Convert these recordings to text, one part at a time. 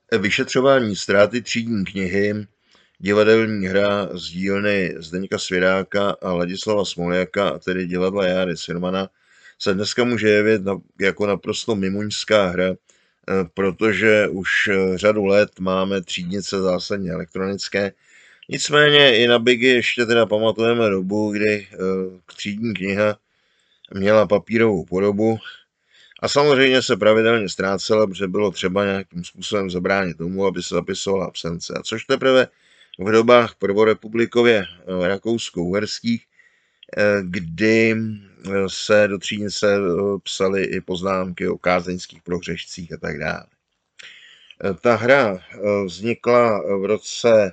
Vyšetřování ztráty třídní knihy, divadelní hra z dílny Zdeňka Svěráka a Ladislava Smoljaka, a tedy divadla Járy Cimrmana, se dneska může jevit jako naprosto mimoňská hra, protože už řadu let máme třídnice zásadně elektronické. Nicméně i na Bigy ještě teda pamatujeme dobu, kdy třídní kniha měla papírovou podobu a samozřejmě se pravidelně ztrácela, protože bylo třeba nějakým způsobem zabránit tomu, aby se zapisovala absence. A což teprve v dobách prvorepublikově rakousko-uherských, kdy se do třídnice psaly i poznámky o kázeňských prohřešcích a tak dále. Ta hra vznikla v roce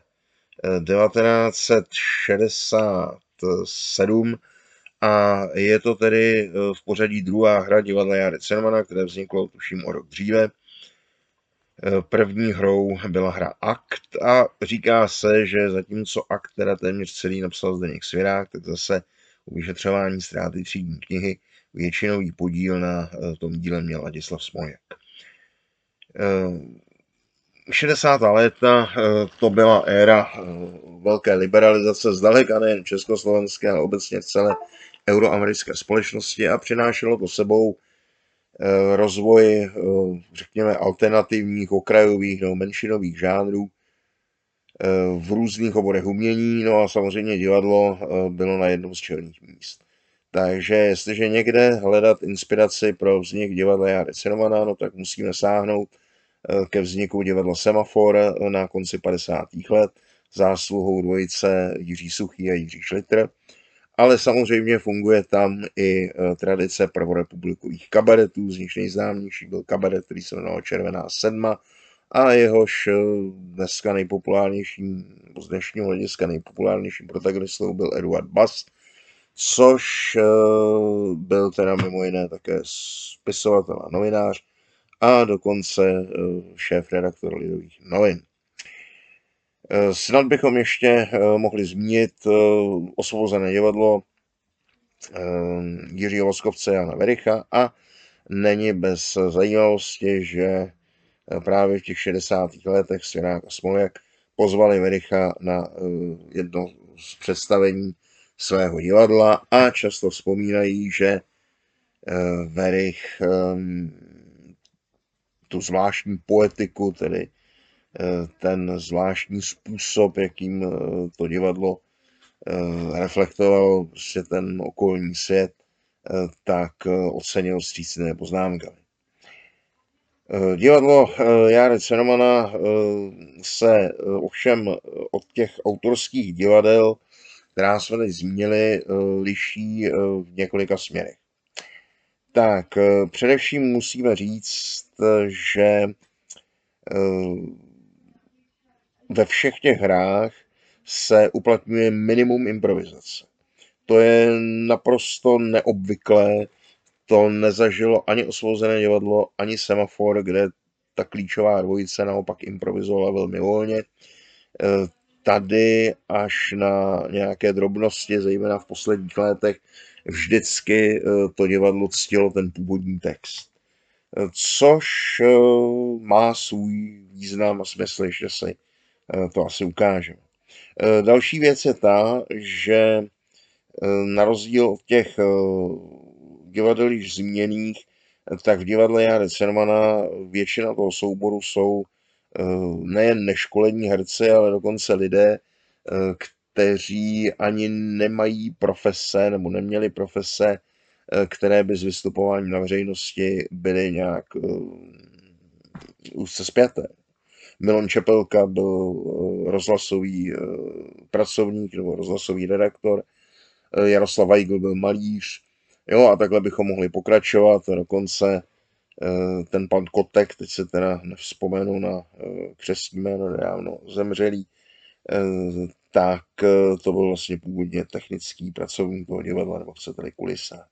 1967 a je to tedy v pořadí druhá hra divadla Járy Cimrmana, které vzniklo tuším o rok dříve. První hrou byla hra Akt a říká se, že zatímco Akt teda téměř celý napsal Zdeněk Svěrák, tak zase u vyšetřování ztráty třídní knihy většinový podíl na tom díle měl Ladislav Smoljak. 60. léta to byla éra velké liberalizace, zdaleka nejen československé, ale obecně v celé euroamerické společnosti a přinášelo to sebou rozvoj, řekněme, alternativních, okrajových nebo menšinových žánrů v různých oborech umění, no a samozřejmě divadlo bylo na jednom z čelních míst. Takže jestliže někde hledat inspiraci pro vznik divadla Járy Cimrmana, no tak musíme sáhnout ke vzniku divadla Semafor na konci 50. let zásluhou dvojice Jiří Suchý a Jiří Šlitr. Ale samozřejmě funguje tam i tradice prvorepublikových kabaretů, z nichž nejznámější byl kabaret, který se jmenoval Červená sedma a jehož dneska nejpopulárnějším, nebo z dnešního hlediska nejpopulárnějším protagonistou byl Eduard Bast, což byl teda mimo jiné také spisovatel a novinář a dokonce šéf-redaktor Lidových novin. Snad bychom ještě mohli zmínit Osvobozené divadlo Jiřího Voskovce a Jana Wericha a není bez zajímavosti, že právě v těch 60. letech Svěrák a Smoljak pozvali Wericha na jedno z představení svého divadla a často vzpomínají, že Werich tu zvláštní poetiku, tedy ten zvláštní způsob, jakým to divadlo reflektoval prostě ten okolní svět, tak ocenil vstřícnými poznámkami. Divadlo Járy Cimrmana se ovšem od těch autorských divadel, která jsme teď zmínili, liší v několika směrech. Tak především musíme říct, že ve všech těch hrách se uplatňuje minimum improvizace. To je naprosto neobvyklé, to nezažilo ani Osvobozené divadlo, ani Semafor, kde ta klíčová dvojice naopak improvizovala velmi volně. Tady až na nějaké drobnosti, zejména v posledních letech, vždycky to divadlo ctilo ten původní text. Což má svůj význam a smysl, že si to asi ukážeme. Další věc je ta, že na rozdíl od těch divadel již zmíněných, tak v divadle Járy Cimrmana většina toho souboru jsou nejen neškolení herci, ale dokonce lidé, kteří ani nemají profese nebo neměli profese, které by s vystupováním na veřejnosti byly nějak úzce spjaté. Milan Čepelka byl rozhlasový pracovník nebo rozhlasový redaktor, Jaroslav Weigl byl malíř, jo, a takhle bychom mohli pokračovat. A dokonce ten pan Kotek, teď se teda nevzpomenu na křestní jméno, nedávno zemřelý, tak to byl vlastně původně technický pracovník toho divadla, nebo chcete-li kulisák.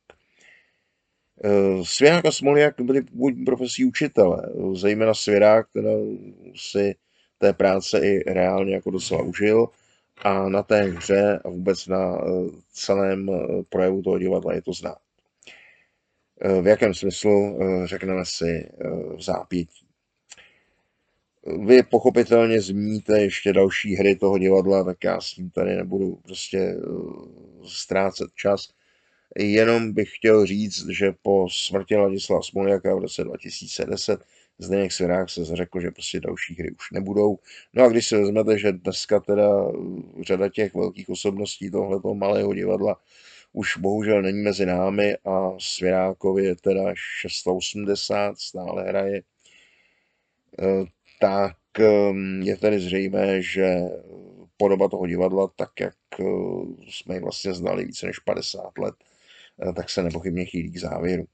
Svěrák a Smoljak byli původní profesí učitele, zejména Svěrák teda si té práce i reálně jako docela užil a na té hře a vůbec na celém projevu toho divadla je to znát. V jakém smyslu, řekneme si v zápětí. Vy pochopitelně zmíníte ještě další hry toho divadla, tak já s tím tady nebudu prostě ztrácet čas. Jenom bych chtěl říct, že po smrti Ladislava Smoljaka v roce 2010 Zdeněk Svěrák se řekl, že prostě další hry už nebudou. No a když si vezmete, že dneska teda řada těch velkých osobností tohoto malého divadla už bohužel není mezi námi a Svěrákovi je teda 680, stále hraje, tak je tedy zřejmé, že podoba toho divadla, tak jak jsme ji vlastně znali více než 50 let, tak se nepochybně chýlí k závěru.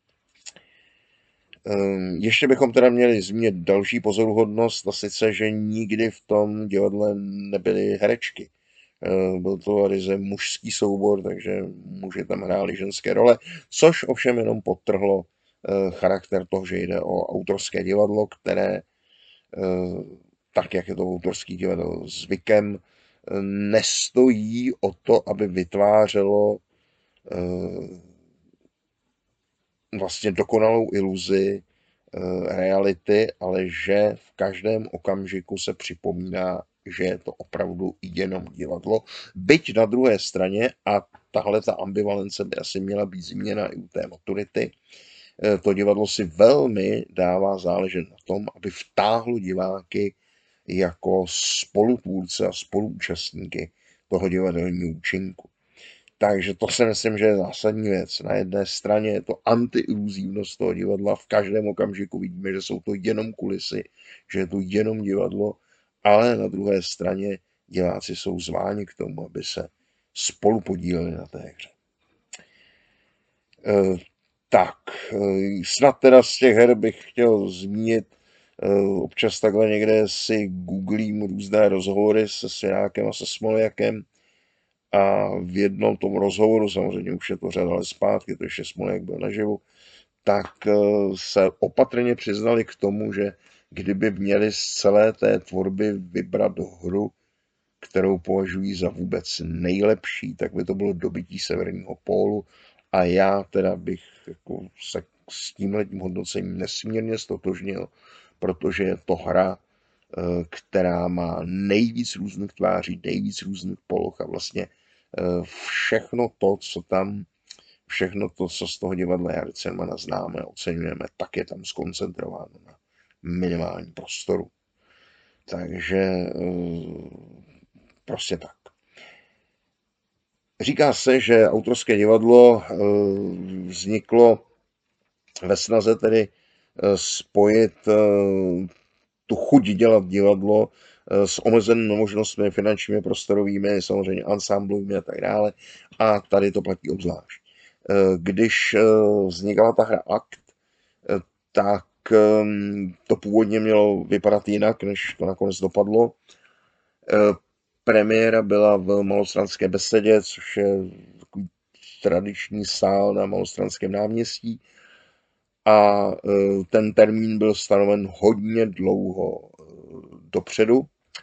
Ještě bychom teda měli zmínit další pozoruhodnost, a sice, že nikdy v tom divadle nebyly herečky. Byl to ryze mužský soubor, takže muži tam hráli ženské role, což ovšem jenom podtrhlo charakter toho, že jde o autorské divadlo, které, tak jak je to v autorských divadel zvykem, nestojí o to, aby vytvářelo vlastně dokonalou iluzi reality, ale že v každém okamžiku se připomíná, že je to opravdu jenom divadlo. Byť na druhé straně, a tahle ta ambivalence by asi měla být zmíněna i u té maturity, to divadlo si velmi dává záležet na tom, aby vtáhlo diváky jako spolutvůrce a spoluúčastníky toho divadelního účinku. Takže to si myslím, že je zásadní věc. Na jedné straně je to antiiluzívnost toho divadla, v každém okamžiku vidíme, že jsou to jenom kulisy, že je to jenom divadlo, ale na druhé straně diváci jsou zváni k tomu, aby se spolu podíleli na té hře. Tak, snad teda z těch her bych chtěl zmínit, občas takhle někde si googlím různé rozhovory se Svěrákem a se Smoljakem, a v jednom tom rozhovoru, samozřejmě už je to řada let zpátky, to ještě Smoljak byl naživu, tak se opatrně přiznali k tomu, že kdyby měli z celé té tvorby vybrat hru, kterou považují za vůbec nejlepší, tak by to bylo Dobytí severního pólu, a já teda bych jako se s tímhletím hodnocením nesmírně stotožnil, protože je to hra, která má nejvíc různých tváří, nejvíc různých poloh a vlastně všechno to, co z toho divadla Jary Cimrmana známe, oceňujeme, tak je tam skoncentrováno na minimálním prostoru. Takže prostě tak. Říká se, že autorské divadlo vzniklo ve snaze tedy spojit tu chuť dělat divadlo s omezenými možnostmi finančními, prostorovými, samozřejmě ansamblovými a tak dále. A tady to platí obzvlášť. Když vznikala ta hra Akt, tak to původně mělo vypadat jinak, než to nakonec dopadlo. Premiéra byla v Malostranské besedě, což je takový tradiční sál na Malostranském náměstí. A ten termín byl stanoven hodně dlouho dopředu.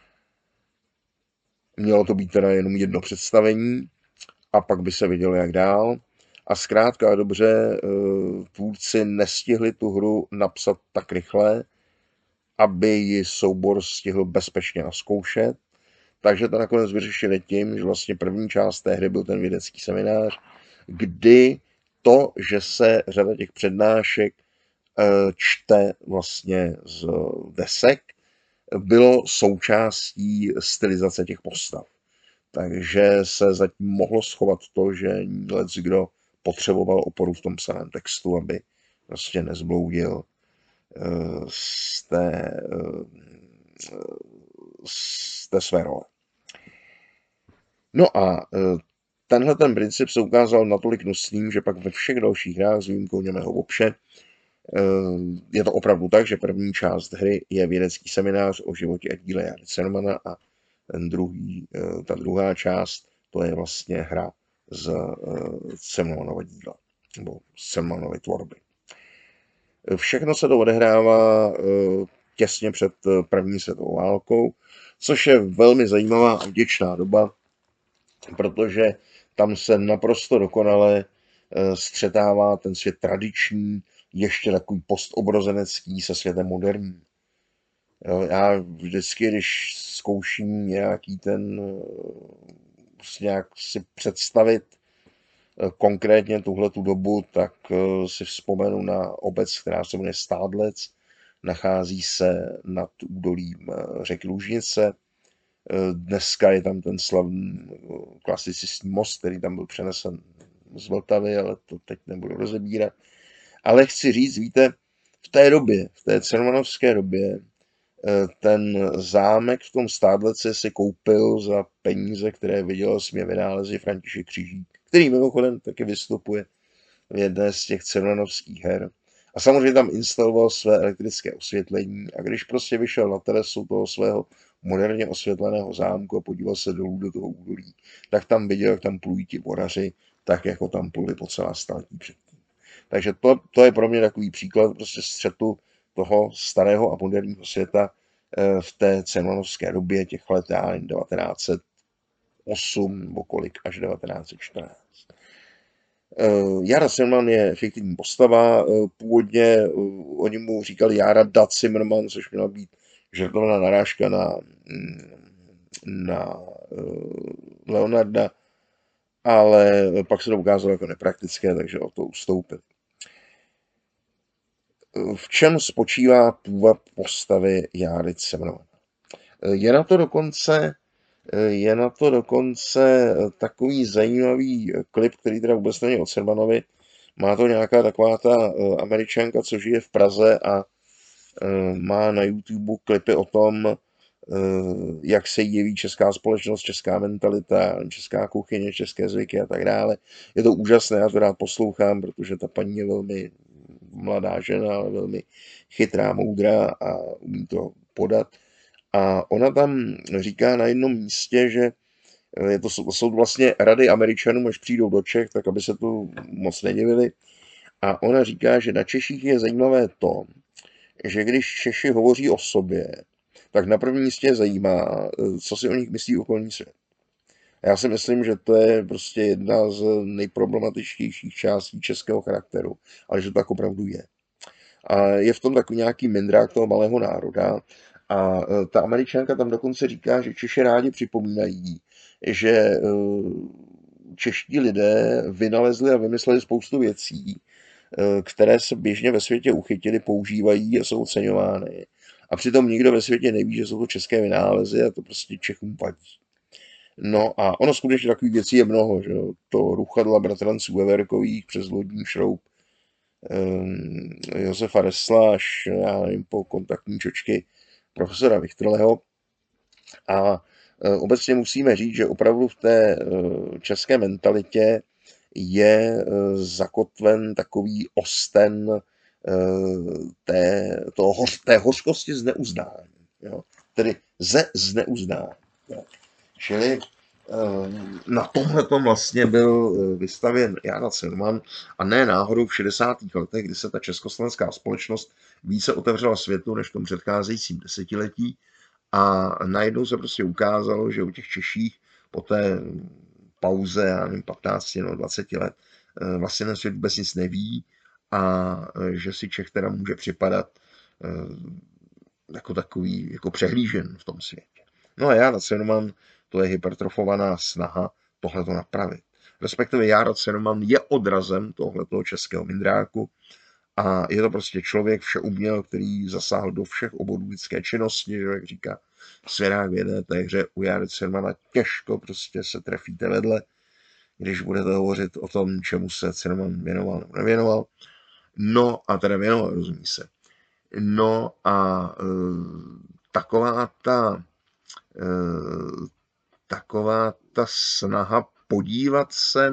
Mělo to být teda jenom jedno představení a pak by se vidělo, jak dál. A zkrátka a dobře, tvůrci nestihli tu hru napsat tak rychle, aby ji soubor stihl bezpečně naskoušet. Takže to nakonec vyřešili tím, že vlastně první část té hry byl ten vědecký seminář, kdy to, že se řada těch přednášek čte vlastně z desek, bylo součástí stylizace těch postav. Takže se zatím mohlo schovat to, že kdo potřeboval oporu v tom psaném textu, aby vlastně nezbloudil z té své role. No a tenhle ten princip se ukázal natolik nosným, že pak ve všech dalších hrách s výjimkou Němého Vopše je to opravdu tak, že první část hry je vědecký seminář o životě a díle Jary Cimrmana a ta druhá část, to je vlastně hra z Cimrmanova díla, nebo z Cimrmanovy tvorby. Všechno se to odehrává těsně před první světovou válkou, což je velmi zajímavá a vděčná doba, protože tam se naprosto dokonale střetává ten svět tradiční, ještě takový postobrozenecký se světem moderním. Jo, já vždycky, když zkouším nějaký ten, prostě nějak si představit konkrétně tuhletu dobu, tak si vzpomenu na obec, která se jmenuje Stádlec, nachází se nad údolím řeky Lužnice. Dneska je tam ten slavný klasicistní most, který tam byl přenesen z Vltavy, ale to teď nebudu rozebírat. Ale chci říct, víte, v té době, v té cermanovské době, ten zámek v tom Stádleci si koupil za peníze, které vydělal svými vynálezy František Křižík, který mimochodem taky vystupuje v jedné z těch cermanovských her. A samozřejmě tam instaloval své elektrické osvětlení a když prostě vyšel na terasu toho svého moderně osvětleného zámku a podíval se dolů do toho údolí, tak tam viděl, jak tam plují ti voraři, tak jako tam pluli po celá staletí předtím. Takže to je pro mě takový příklad prostě střetu toho starého a moderního světa v té cermanovské době těch let 1908 nebo kolik až 1914. Jara Zimmerman je fiktivní postava, původně oni mu říkali Jara Dat Zimmerman, což měla být žertovaná narážka na Leonarda, ale pak se to ukázalo jako nepraktické, takže o to ustoupil. V čem spočívá půvab postavy Járy Zimmermana? Je na to dokonce takový zajímavý klip, který teda vůbec není od Zimmermanovi. Má to nějaká taková ta Američanka, co žije v Praze a má na YouTube klipy o tom, jak se jeví česká společnost, česká mentalita, česká kuchyně, české zvyky a tak dále. Je to úžasné, já to rád poslouchám, protože ta paní je velmi mladá žena, ale velmi chytrá, moudrá a umí to podat. A ona tam říká na jednom místě, že jsou to vlastně rady Američanům, až přijdou do Čech, tak aby se tu moc nedivili. A ona říká, že na Češích je zajímavé to, že když Češi hovoří o sobě, tak na prvním místě je zajímá, co si o nich myslí okolní svět. A já si myslím, že to je prostě jedna z nejproblematičtějších částí českého charakteru, ale že to tak opravdu je. A je v tom takový nějaký mindrák toho malého národa. A ta Američanka tam dokonce říká, že Češi rádi připomínají, že čeští lidé vynalezli a vymysleli spoustu věcí, které se běžně ve světě uchytili, používají a jsou oceňovány. A přitom nikdo ve světě neví, že jsou to české vynálezy a to prostě Čechům vadí. No a ono skutečně takových věcí je mnoho, že jo? To ruchadla bratranců Veverkových přes lodní šroub Josefa Resla až, já nevím, po kontaktní čočky profesora Vichtrleho. A obecně musíme říct, že opravdu v té české mentalitě je zakotven takový osten té hořkosti z neuznání. Jo? Tedy ze zneuznání. Jo? Čili na tomhle vlastně byl vystavěn Jára Zimmerman a ne náhodou v 60. letech, kdy se ta československá společnost více otevřela světu než v tom předcházejícím desetiletí a najednou se prostě ukázalo, že u těch Češích po té pauze, já nevím, 15 nebo 20 let, vlastně ten svět vůbec nic neví a že si Čech teda může připadat jako takový, jako přehlížen v tom světě. No a Jára Zimmerman, to je hypertrofovaná snaha tohleto napravit. Respektive Jára Zimmerman je odrazem tohletoho českého mindráku a je to prostě člověk všeuměl, který zasáhl do všech oborů lidské činnosti, že jak říká Svěrák v jedné té hře u Járy Zimmermana, těžko prostě se trefíte vedle, když budete hovořit o tom, čemu se Zimmerman věnoval nebo nevěnoval. No a teda věnoval, rozumí se. No a taková ta snaha podívat se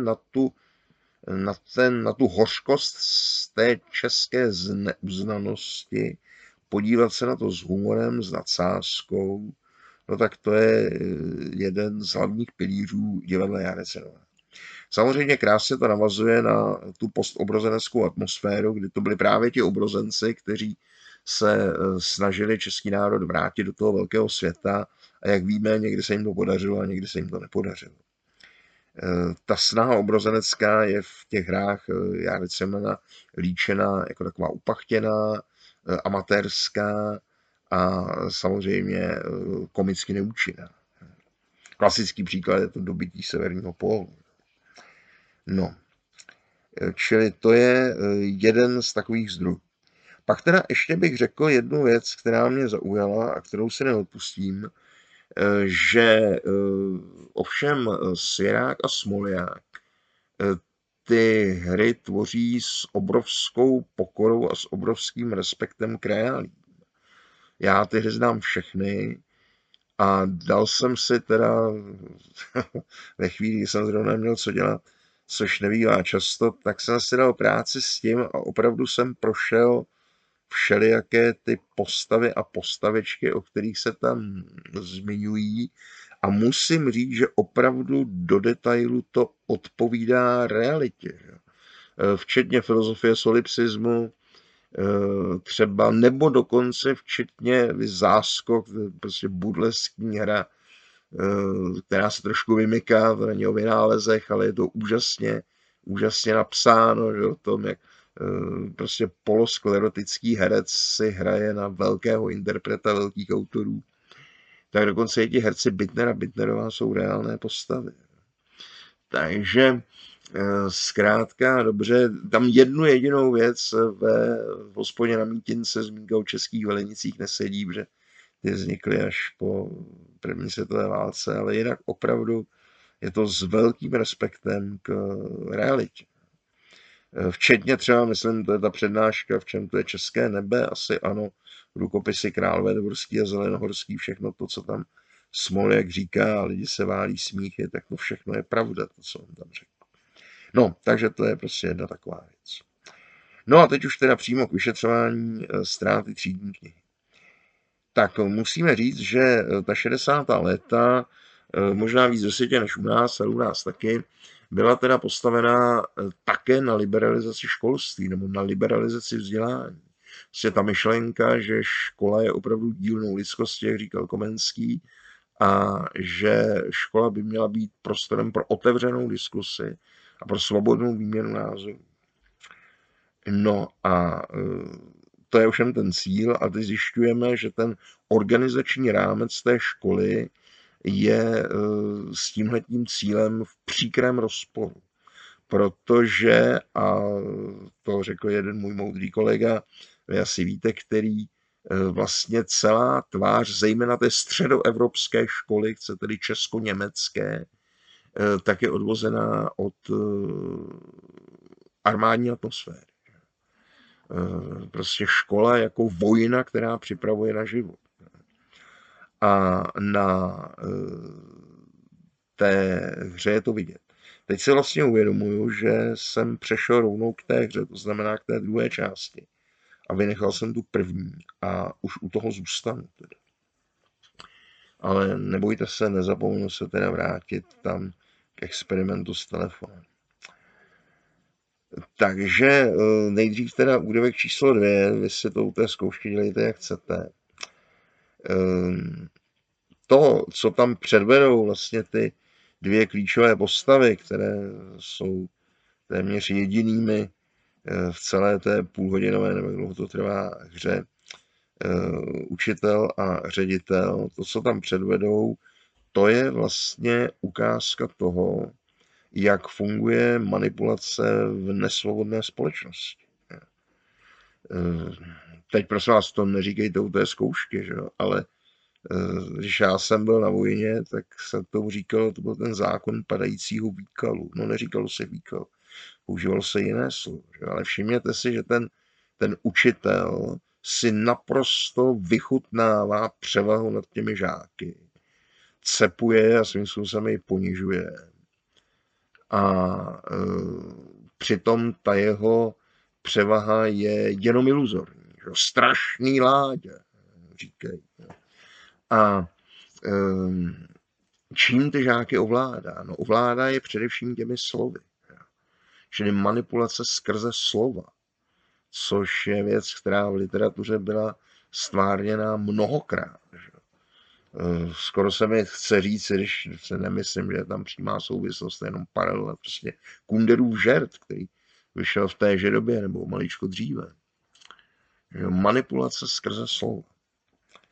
na tu hořkost z té české zneuznanosti, podívat se na to s humorem, s nadsázkou, no tak to je jeden z hlavních pilířů divadla Járy Zimmermana. Samozřejmě krásně to navazuje na tu postobrozeneckou atmosféru, kdy to byli právě ti obrozenci, kteří se snažili český národ vrátit do toho velkého světa a jak víme, někdy se jim to podařilo a někdy se jim to nepodařilo. Ta snaha obrozenecká je v těch hrách Járy Zimmermana líčena jako taková upachtěná, amatérská a samozřejmě komicky neúčinná. Klasický příklad je to Dobytí severního pólu. No, čili to je jeden z takových zdrojů. Pak teda ještě bych řekl jednu věc, která mě zaujala a kterou si neodpustím, že ovšem Svěrák a Smolják ty hry tvoří s obrovskou pokorou a s obrovským respektem k reálím. Já ty hry znám všechny a dal jsem si teda ve chvíli, kdy jsem zrovna neměl co dělat, což nebývá často, tak jsem si dal práci s tím a opravdu jsem prošel všelijaké ty postavy a postavičky, o kterých se tam zmiňují, a musím říct, že opravdu do detailu to odpovídá realitě. Včetně filozofie solipsismu, třeba, nebo dokonce včetně záskok, prostě budleskní hra, která se trošku vymyká, to není o vynálezech, ale je to úžasně napsáno, že o tom, jak prostě polosklerotický herec si hraje na velkého interpreta velkých autorů. Tak dokonce i ti herci Bittner a Bittnerová jsou reálné postavy. Takže zkrátka dobře, tam jednu jedinou věc v hospodě na Mítince zmínka o českých velenicích nesedí, protože ty vznikly až po první světové válce, ale jinak opravdu je to s velkým respektem k realitě. Včetně třeba, myslím, to je ta přednáška, v čem to je české nebe, asi ano, rukopisy Králové Dvorský a Zelenohorský, všechno to, co tam Smoljak říká a lidi se válí smíchy, tak to všechno je pravda, to, co on tam řekl. No, takže to je prostě jedna taková věc. No a teď už teda přímo k vyšetřování ztráty třídní knihy. Tak musíme říct, že ta 60. léta, možná víc ve světě než u nás, ale u nás taky, byla teda postavená také na liberalizaci školství nebo na liberalizaci vzdělání. Prostě ta myšlenka, že škola je opravdu dílnou lidskosti, jak říkal Komenský, a že škola by měla být prostorem pro otevřenou diskusi a pro svobodnou výměnu názorů. No a to je ovšem ten cíl a teď zjišťujeme, že ten organizační rámec té školy je s tímhletím cílem v příkrém rozporu. Protože, a to řekl jeden můj moudrý kolega, vy asi víte, který vlastně celá tvář, zejména té středoevropské školy, chcete-li česko-německé, tak je odvozená od armádní atmosféry. Prostě škola jako vojna, která připravuje na život. A na té hře je to vidět. Teď si vlastně uvědomuju, že jsem přešel rovnou k té hře, to znamená k té druhé části. A vynechal jsem tu první a už u toho zůstanu. Teda. Ale nebojte se, nezapomenu se teda vrátit tam k experimentu s telefonem. Takže nejdřív teda úryvek číslo 2, vy si to u té zkoušky dělejte, jak chcete. To, co tam předvedou vlastně ty dvě klíčové postavy, které jsou téměř jedinými v celé té půlhodinové, nebo dlouho to trvá, hře, učitel a ředitel, to, co tam předvedou, to je vlastně ukázka toho, jak funguje manipulace v nesvobodné společnosti. Teď prosím vás, to neříkejte u té zkoušky, že jo? Ale když já jsem byl na vojně, tak se tomu říkalo, to byl ten zákon padajícího výkalu. No neříkalo se výkal, používalo se jiné slovo. Že? Ale všimněte si, že ten učitel si naprosto vychutnává převahu nad těmi žáky. Cepuje a svým způsobem ji ponižuje. A přitom ta jeho převaha je jenom iluzorní. Že? Strašný Láďa, říkají. A čím ty žáky ovládá? No ovládá je především těmi slovy. Čili manipulace skrze slova, což je věc, která v literatuře byla stvárněná mnohokrát. Skoro se mi chce říct, když se nemyslím, že je tam přímá souvislost, jenom paralela, prostě Kunderův žert, který vyšel v téže době nebo maličko dříve. Manipulace skrze slova.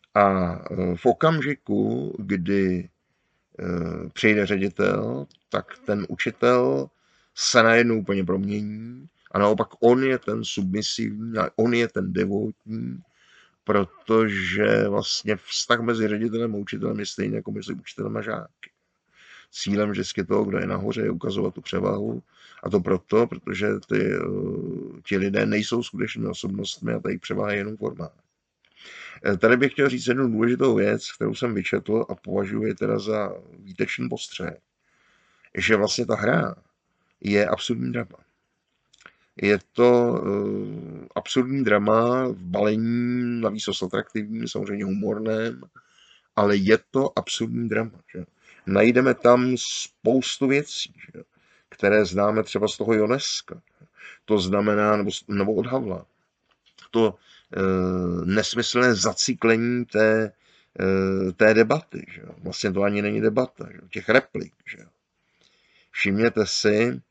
A v okamžiku, kdy přijde ředitel, tak ten učitel se najednou úplně promění a naopak on je ten submisivní a on je ten devotní, protože vlastně vztah mezi ředitelem a učitelem je stejný jako mezi učitelem a žáky. Cílem vždycky toho, kdo je nahoře, je ukazovat tu převahu. A to proto, protože ti lidé nejsou skutečnými osobnostmi a ta jejich převaha je jenom formální. Tady bych chtěl říct jednu důležitou věc, kterou jsem vyčetl a považuji teda za výtečný postřeh, že vlastně ta hra je absurdní drama. Je to absurdní drama v balení, navíc atraktivním, samozřejmě humorném, ale je to absurdní drama. Že? Najdeme tam spoustu věcí, že? Které známe třeba z toho Ionesca. To znamená, nebo od Havla. To nesmyslné zacyklení té debaty. Že? Vlastně to ani není debata, že? Těch replik. Že? Všimněte si,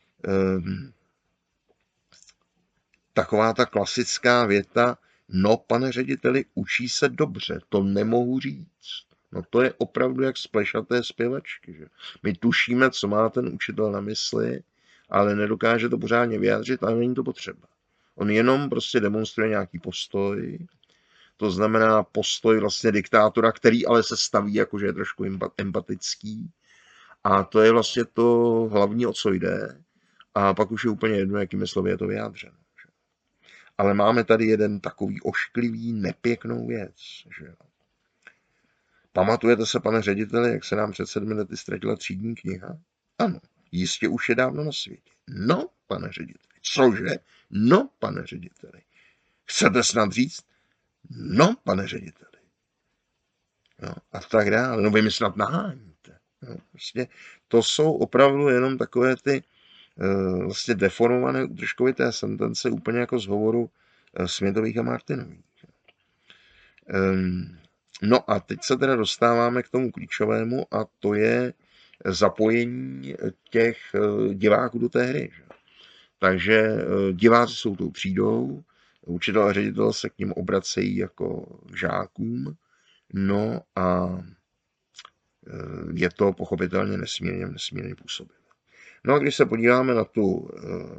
taková ta klasická věta, no pane řediteli, učí se dobře, to nemohu říct. No to je opravdu jak z plešaté zpěvačky. Že? My tušíme, co má ten učitel na mysli, ale nedokáže to pořádně vyjádřit a není to potřeba. On jenom prostě demonstruje nějaký postoj, to znamená postoj vlastně diktátora, který ale se staví jako, že je trošku empatický. A to je vlastně to hlavní, o co jde. A pak už je úplně jedno, jakými slovy je to vyjádřeno. Ale máme tady jeden takový ošklivý, nepěknou věc. Že? Pamatujete se, pane řediteli, jak se nám před 7 lety ztratila třídní kniha? Ano, jistě už je dávno na světě. No, pane řediteli. Cože? No, pane řediteli. Chcete snad říct? No, pane řediteli. No, a tak dále. No, vy mi snad naháníte. No, vlastně to jsou opravdu jenom takové ty vlastně deformované útržkovité sentence, úplně jako z hovoru Smětových a Martinových. No a teď se teda dostáváme k tomu klíčovému a to je zapojení těch diváků do té hry. Že? Takže diváci jsou tou třídou, učitel a ředitel se k ním obracejí jako k žákům, no a je to pochopitelně nesmírně působivé. No a když se podíváme na tu,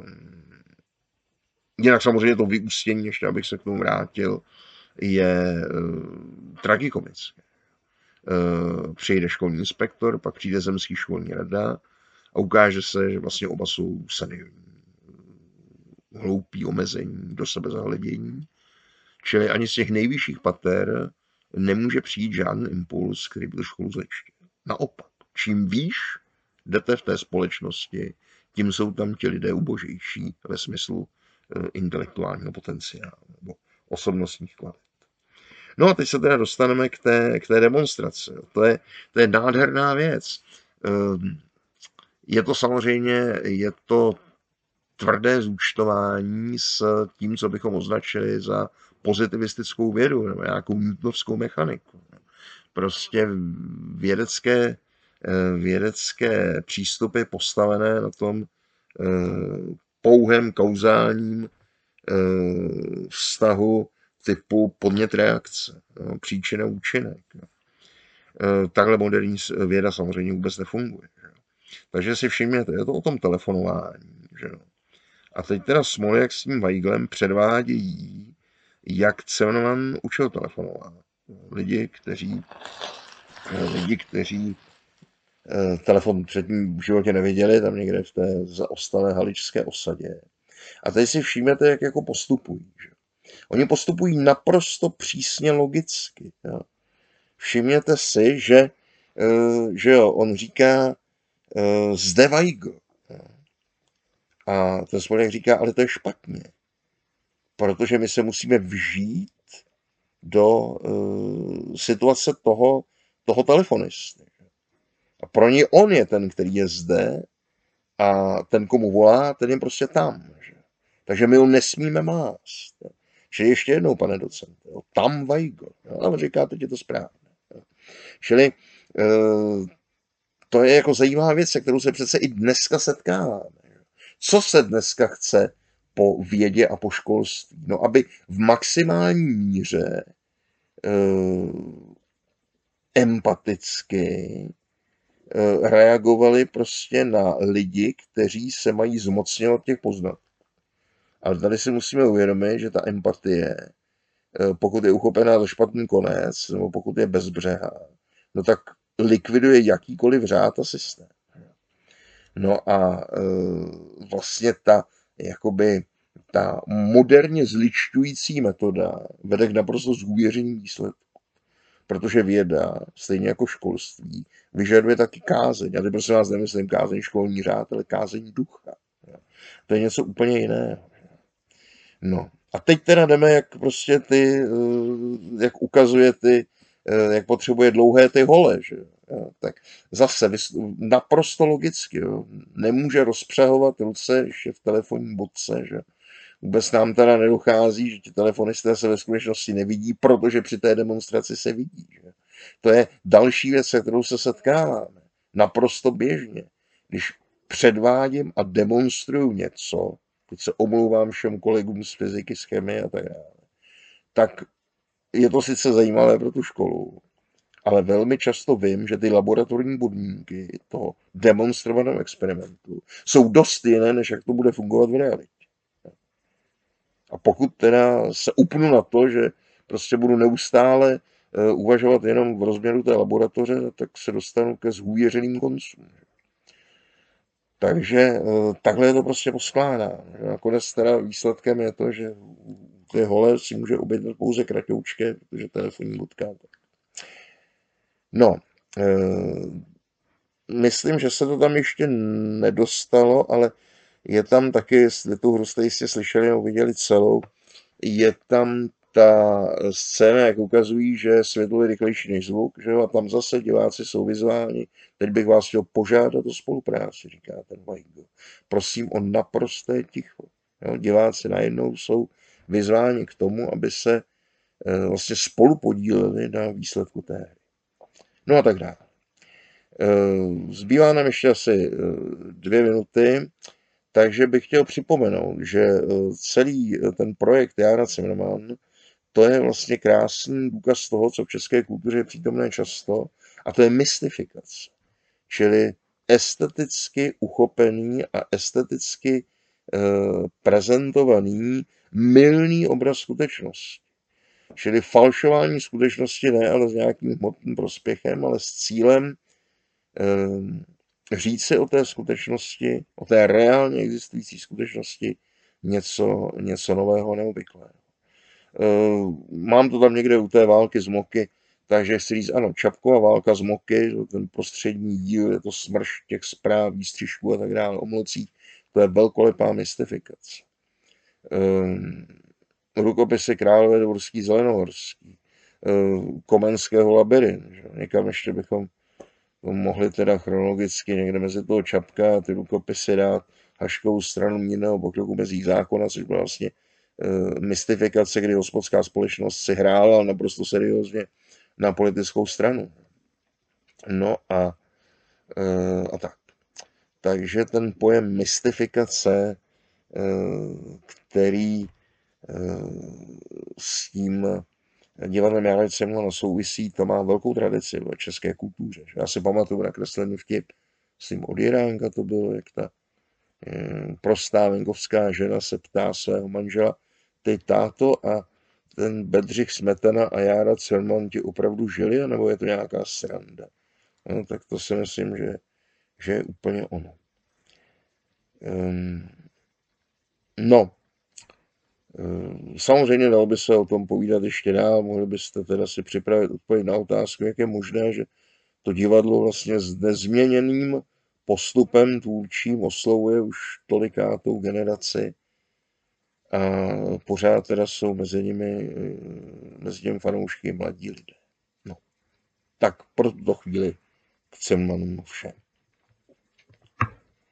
jinak samozřejmě to vyústění, ještě abych se k tomu vrátil, je tragikomické. Přijde školní inspektor, pak přijde zemský školní rada a ukáže se, že vlastně oba jsou senilní, hloupí, omezení, do sebe zahledění. Čili ani z těch nejvyšších pater nemůže přijít žádný impuls, který by tu školu zlepšil. Naopak, čím výš jdete v té společnosti, tím jsou tam ti lidé ubožejší ve smyslu intelektuálního potenciálu nebo osobnostních kvalit. No a teď se teda dostaneme k té demonstraci. To je nádherná věc. Je to samozřejmě, je to tvrdé zúčtování s tím, co bychom označili za pozitivistickou vědu nebo nějakou newtonovskou mechaniku. Prostě vědecké přístupy postavené na tom pouhém kauzálním vztahu typu podnět reakce, no, příčina účinek. No. Takhle moderní věda samozřejmě vůbec nefunguje. Že? Takže si všimněte, je to o tom telefonování. Že? A teď teda Smoljak s tím Weiglem předvádějí, jak Cernan učil telefonovat. Lidi, kteří telefon předtím v životě neviděli, tam někde v té zaostalé haličské osadě. A teď si všimněte, jak jako postupují. Že? Oni postupují naprosto přísně logicky. Jo. Všimněte si, že jo, on říká zde Weigl. A ten Smoljak říká, ale to je špatně. Protože my se musíme vžít do situace toho telefonisty. A pro něj on je ten, který je zde a ten, komu volá, ten je prostě tam. Že? Takže my ho nesmíme mást. Čili ještě jednou, pane docente, tam Weigl. A on říká, teď je to správně. Čili to je jako zajímavá věc, se kterou se přece i dneska setkáváme. Co se dneska chce po vědě a po školství? No, aby v maximální míře empaticky reagovali prostě na lidi, kteří se mají zmocňovat těch poznatků. Ale tady si musíme uvědomit, že ta empatie, pokud je uchopená za špatný konec, nebo pokud je bezbřehá, no tak likviduje jakýkoliv řád a systém. No a vlastně ta moderně zličťující metoda vede k naprosto zhůvěřeným výsledkům. Protože věda, stejně jako školství, vyžaduje taky kázeň. Já teď prosím vás nemyslím kázeň školní řád, ale kázeň ducha. To je něco úplně jiného. No. A teď teda jdeme, jak prostě jak ukazuje jak potřebuje dlouhé ty hole, že jo. Tak zase naprosto logicky, jo. Nemůže rozpřehovat ruce ještě v telefonní budce, že vůbec nám teda nedochází, že ti telefonisté se ve skutečnosti nevidí, protože při té demonstraci se vidí. Že? To je další věc, se kterou se setkáváme. Naprosto běžně. Když předvádím a demonstruju něco, teď se omlouvám všem kolegům z fyziky, z chemie a tak dále, tak je to sice zajímavé pro tu školu, ale velmi často vím, že ty laboratorní podmínky toho demonstrovaného experimentu jsou dost jiné, než jak to bude fungovat v realitě. A pokud teda se upnu na to, že prostě budu neustále uvažovat jenom v rozměru té laboratoře, tak se dostanu ke zhůvěřeným koncům. Takže takhle je to prostě poskládáno. Nakonec teda výsledkem je to, že ty hole si může objednat pouze kratoučké, protože telefonní budka. No, myslím, že se to tam ještě nedostalo, ale je tam taky, jestli tu hru jste jistě slyšeli nebo viděli celou, je tam ta scéna, jak ukazují, že světlo je rychlejší než zvuk, že jo? A tam zase diváci jsou vyzváni. Teď bych vás chtěl požádat o spolupráci, říká ten Weigl. Prosím o naprosté ticho. Jo? Diváci najednou jsou vyzváni k tomu, aby se vlastně spolu podíleli na výsledku té hry. No a tak dále. Zbývá nám ještě asi 2 minuty, takže bych chtěl připomenout, že celý ten projekt Jára Cimrman, to je vlastně krásný důkaz toho, co v české kultuře je přítomné často, a to je mystifikace. Čili esteticky uchopený a esteticky prezentovaný mylný obraz skutečnosti. Čili falšování skutečnosti ne, ale s nějakým hmotným prospěchem, ale s cílem říci o té skutečnosti, o té reálně existující skutečnosti něco nového, neobvyklého. Mám to tam někde u té války z Moky, takže chci říct, ano, Čapkova válka z Moky, ten prostřední díl, je to smršť těch zpráv, výstřižků a tak dále, o mlocích, to je velkolepá mystifikace. Rukopisy Králové Dvorský, Zelenohorský, Komenského labyrint, že? Někam ještě bychom mohli teda chronologicky někde mezi toho Čapka a ty rukopisy dát Haškovou stranu mírného pokroku mezí zákona, což byla vlastně mystifikace, kdy hospodská společnost si hrála naprosto seriózně na politickou stranu. No a tak. Takže ten pojem mystifikace, který s tím divadlem Jára Cimrmana souvisí, to má velkou tradici v české kultuře. Já si pamatuju na kreslený vtip, myslím od Jiránka to bylo, jak ta prostá venkovská žena se ptá svého manžela, ty táto a ten Bedřich Smetana a Jára Cimrman ti opravdu žili, nebo je to nějaká sranda? No, tak to si myslím, že je úplně ono. Samozřejmě dalo by se o tom povídat ještě dál, mohli byste teda si připravit odpověď na otázku, jak je možné, že to divadlo vlastně s nezměněným postupem tvůrčím oslovuje už tolikátou generaci a pořád teda jsou mezi těmi fanoušky mladí lidé. No, tak pro tuto chvíli k Cimrmanům všem.